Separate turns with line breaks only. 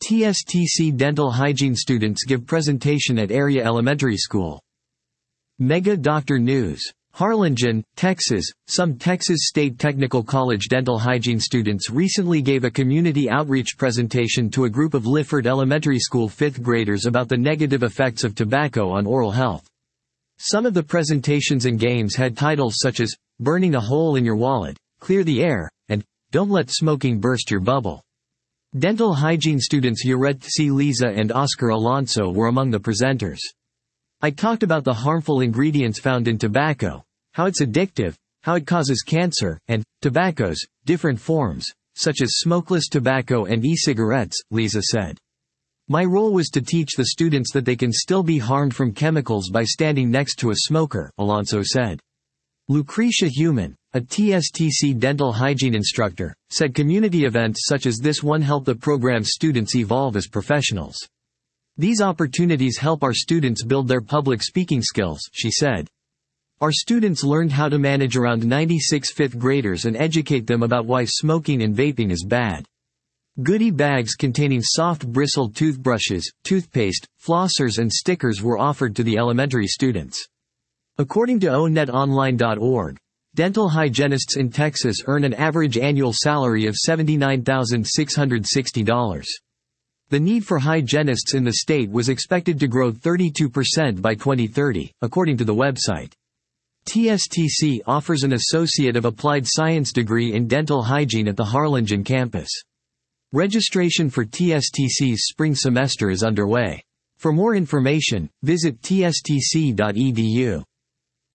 TSTC dental hygiene students give presentation at area elementary school. Mega Doctor News. Harlingen, Texas. Some Texas State Technical College dental hygiene students recently gave a community outreach presentation to a group of Lifford Elementary School 5th graders about the negative effects of tobacco on oral health. Some of the presentations and games had titles such as, "Burning a Hole in Your Wallet," "Clear the Air," and "Don't Let Smoking Burst Your Bubble." Dental hygiene students Yuretsi Liza and Oscar Alonso were among the presenters. I talked about the harmful ingredients found in tobacco, how it's addictive, how it causes cancer, and tobacco's different forms, such as smokeless tobacco and e-cigarettes, Liza said. My role was to teach the students that they can still be harmed from chemicals by standing next to a smoker, Alonso said. Lucretia Human, a TSTC dental hygiene instructor, said community events such as this one help the program's students evolve as professionals. These opportunities help our students build their public speaking skills, she said. Our students learned how to manage around 96 fifth graders and educate them about why smoking and vaping is bad. Goodie bags containing soft bristled toothbrushes, toothpaste, flossers and stickers were offered to the elementary students. According to onetonline.org, dental hygienists in Texas earn an average annual salary of $79,660. The need for hygienists in the state was expected to grow 32% by 2030, according to the website. TSTC offers an Associate of Applied Science degree in dental hygiene at the Harlingen campus. Registration for TSTC's spring semester is underway. For more information, visit tstc.edu.